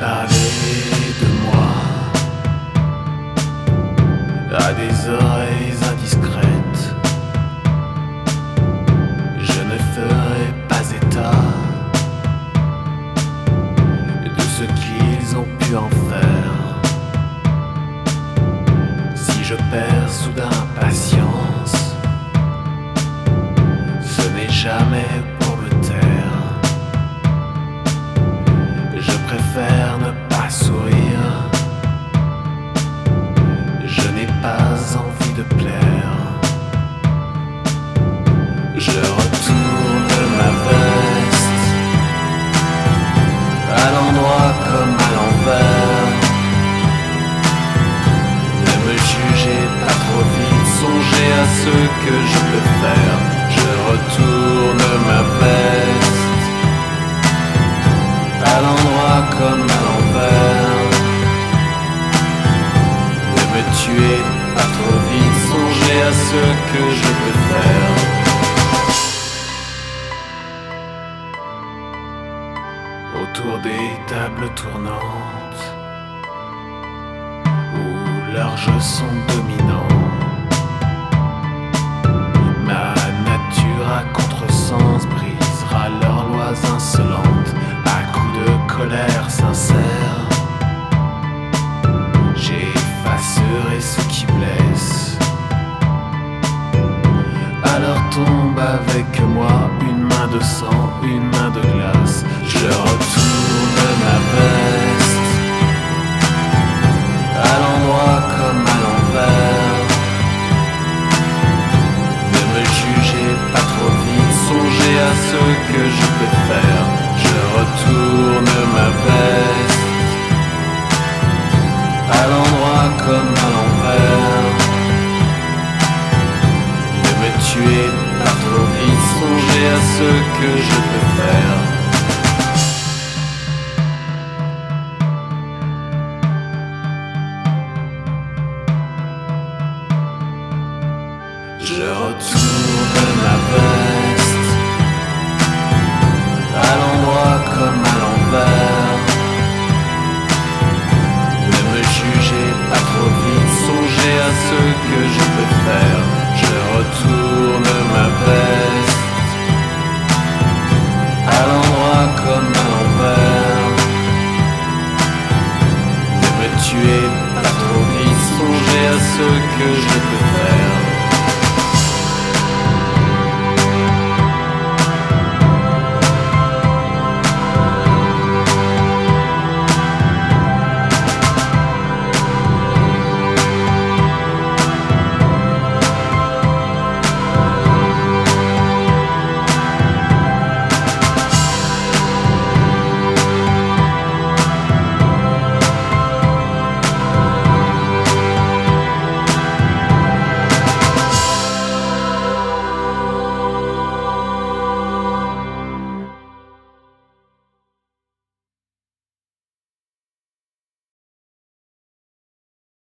parler de moi à des oreilles indiscrètes. Je ne ferai pas état de ce qu'ils ont pu en faire. Si je perds soudain patience, ce n'est jamais pour me taire. Je préfère ne pas sourire. Je n'ai pas envie de plaire. Je retourne ma veste à l'endroit comme à l'envers. Ne me jugez pas trop vite, songez à ce que je peux faire. Je retourne ma veste à l'endroit comme à l'envers. Ne me tuez pas trop vite, songez à ce que je peux faire. Autour des tables tournantes où leurs jeux sont dominants, ma nature à contresens brisera leurs lois insolentes. À coups de colère sincère, j'effacerai ce qui blesse. Alors tombe avec moi une main de sang, une main de glace. Je retourne ma veste à l'endroit comme à l'envers. Ne me jugez pas trop vite, songez à ce que je peux faire. Je retourne ma veste à l'endroit comme à l'envers. Ne me tuez pas trop vite, songez à ce que je peux faire. Je retourne ma veste à l'endroit comme à l'envers. Ne me jugez pas trop vite, songez à ce que je peux faire. Je retourne ma veste à l'endroit comme à l'envers. Ne me tuez pas trop vite, songez à ce que je peux faire.